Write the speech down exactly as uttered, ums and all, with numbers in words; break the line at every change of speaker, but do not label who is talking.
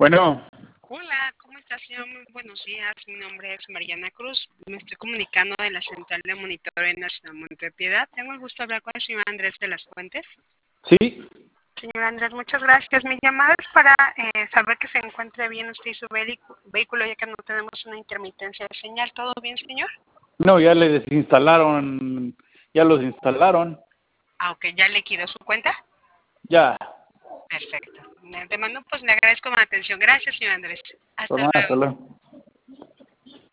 Bueno,
Hola, ¿cómo está, señor? Muy buenos días. Mi nombre es Mariana Cruz. Me estoy comunicando de la Central de Monitoreo Nacional Montepiedad. Tengo el gusto de hablar con el señor Andrés de las Fuentes.
sí,
Señor Andrés, muchas gracias. Mi llamada es para eh, saber que se encuentre bien usted y su vehicu- vehículo, ya que no tenemos una intermitencia de señal. ¿Todo bien, señor?
no, ya le desinstalaron, ya los instalaron,
Aunque ya le quedó su cuenta.
ya,
Perfecto. De mano, pues le agradezco la atención. Gracias, señor Andrés.
por
Hasta
nada,
luego.
hasta luego.